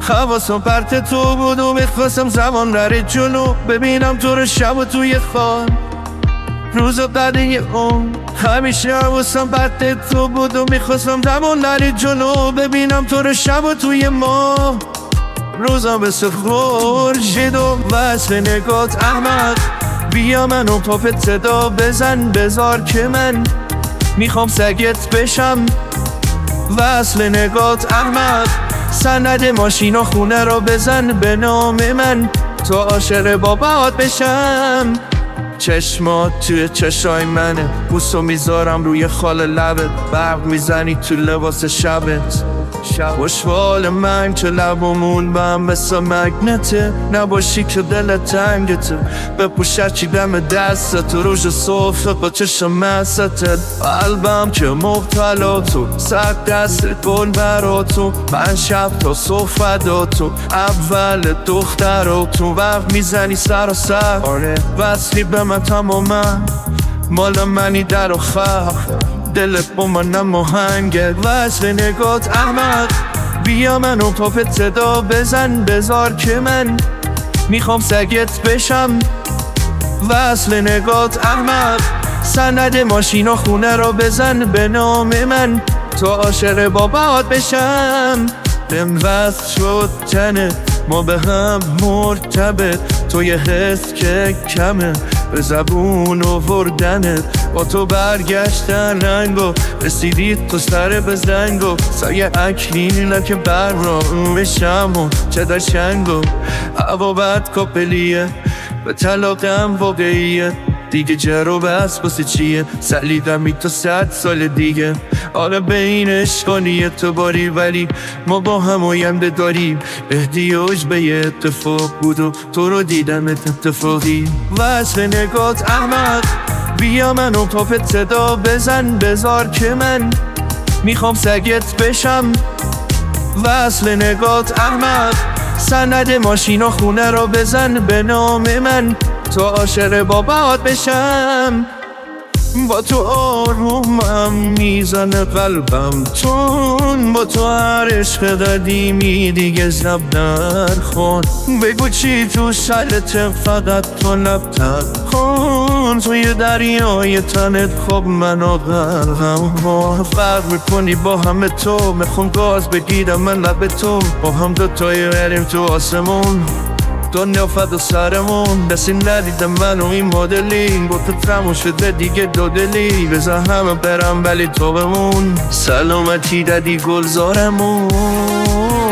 حواسم پرت تو بود و میخواستم زمان نره جلو، ببینم تو رو شب و توی خواب روزا بعد یه اون. همیشه حواسم پرت تو بود و میخواستم زمان نره جلو، ببینم تو رو شب و توی ما روزا به خورشید و وصل نگات احمق. بیا منو پاپت صدا بزن بذار که من میخوام سگت بشم. وصل نگات احمق، سند ماشین و خونه رو بزن به نام من تا عاشق بابات بشم. چشمات توی چشای منه، بوسو میذارم روی خال لبت، برق میزنی تو لباس شبت. خوشحال من که لبامون با هم مثل مگنته، نباشی که دلت تنگته، بپوش هرچی دم دستت، روژ صفت با چشم مستت. قلبم که مبتلا تو، صد دست کن برا تو، من شب تا صبح فدا تو، اول دختر تو وقت میزنی سر و سر. آره وصلی به من تماما، مال منی در آخر، دلت با منم آهنگت. وصل نگات احمق، بیا منو پاپت صدا بزن بذار که من میخوام سگت بشم. وصل نگات احمق، سند ماشین و خونه رو بزن به نام من تا عاشق بابات بشم. بهم وصل شد تنه، ما به هم مرتبط، تو یه حس که کمه به زبون آوردنت، با تو برگشتن رنگو رسیدی تو سر بزنگو، سایه اکلیله که بر را بشم و چه داشنگو. هوا بد کپلیه به طلاقم واقعیه، دیگه جرو بس باسه چیه، سلیدمی تا 100 سال دیگه. حالا بین اشکانیه تو باری، ولی ما با هم آینده داریم، احتیاج به یه اتفاق بود و تو رو دیدم اتفاقی. وصل نگات احمق، بیا منو پاپت صدا بزن بذار که من میخوام سگت بشم. وصل نگات احمق، سند ماشین و خونه رو بزن به نام من تا عاشق بابات بشم. با تو آرومم میزنه قلبم تون، با تو هر عشق قدیمی دیگه زب نرخون، بگو چی تو سرت فقط تو لب تکن، توی دریای تنت خب منو غرقم. فرق میکنی با همه تو، میخوام گاز بگیرم من لب تو، با هم دوتایی بریم تو آسمون، دنیا فدا سرمون. دستی ندیدم منو این مدلی، با تو تموم شده دیگه دو دلی، بذار همه برم ولی تو بمون، سلامتی دادی گلزارمون.